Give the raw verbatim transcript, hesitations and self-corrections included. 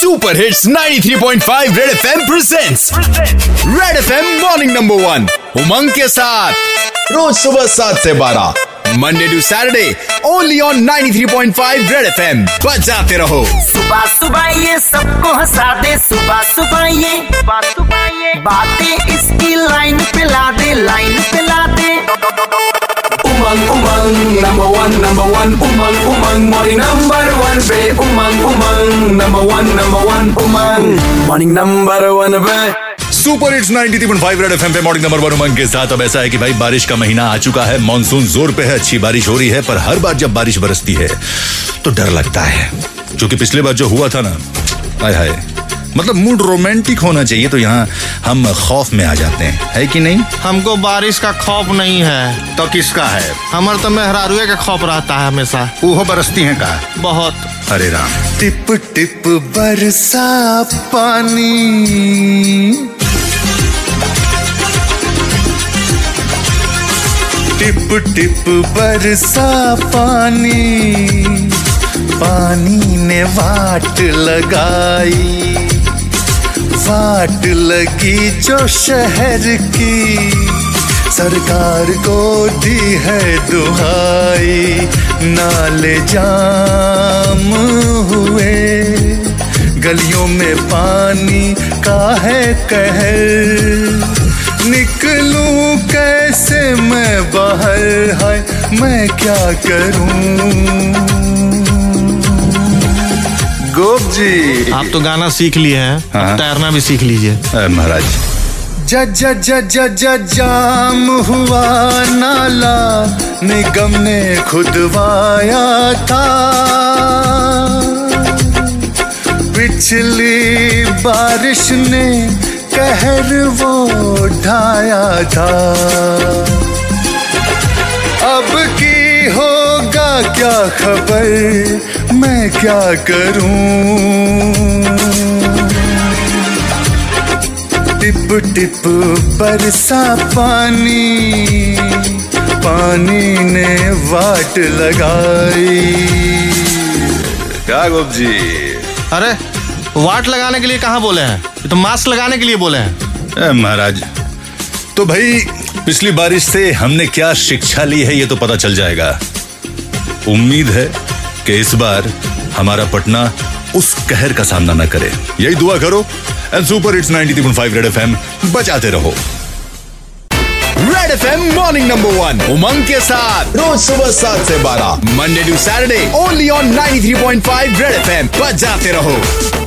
Super hits ninety three point five red FM presents red FM morning number one Umang के साथ रोज सुबह सात से बारह Monday to Saturday only on ninety three point five red FM. बजाते रहो। सुबह सुबह ये सबको हंसा दे, सुबह सुबह ये सुबह ये बातें इसकी लाइन पे ला दे, लाइन पे ला दे। Umang Umang number one number one Umang Umang morning number one पे Umang Umang number one number one Umang morning number one पे super hits ninety three point five red FM पे मॉर्निंग नंबर वन उमंग के साथ। अब ऐसा है कि भाई बारिश का महीना आ चुका है, मॉनसून जोर पे है, अच्छी बारिश हो रही है, पर हर बार जब बारिश बरसती है तो डर लगता है, क्योंकि पिछले बार जो हुआ था ना, हाय हाय, मतलब मूड रोमांटिक होना चाहिए, तो यहाँ हम खौफ में आ जाते हैं, है कि नहीं? हमको बारिश का खौफ नहीं है। तो किसका है? हमार तो मेहरारुए का खौफ रहता है हमेशा। वो बरसती हैं का बहुत। हरे राम। टिप टिप बरसा पानी, टिप टिप बरसा पानी, पानी ने वाट लगाई, वाट लगी जो शहर की, सरकार को दी है दुहाई, नाले जाम हुए, गलियों में पानी का है कहर, निकलूं कैसे मैं बाहर, है मैं क्या करूं? गोप जी, आप तो गाना सीख लिए हैं, हाँ। तैरना भी सीख लीजिए। महाराज, ज ज ज ज ज जाम हुआ नाला, निगम ने खुदवाया था, पिछली बारिश ने कहर वो ढाया था, अब की होगा क्या खबर, मैं क्या करूं? टिप टिप बरसा पानी, पानी ने वाट लगाई। क्या गोप जी? अरे वाट लगाने के लिए कहाँ बोले हैं, ये तो मास्क लगाने के लिए बोले हैं। ए, महाराज, तो भाई पिछली बारिश से हमने क्या शिक्षा ली है ये तो पता चल जाएगा। उम्मीद है कि इस बार हमारा पटना उस कहर का सामना न करे, यही दुआ करो। And super hits ninety three point five red FM बजाते रहो। Red FM morning number one Umang के साथ रोज सुबह सात से बारह Monday to Saturday only on ninety three point five red FM बजाते रहो।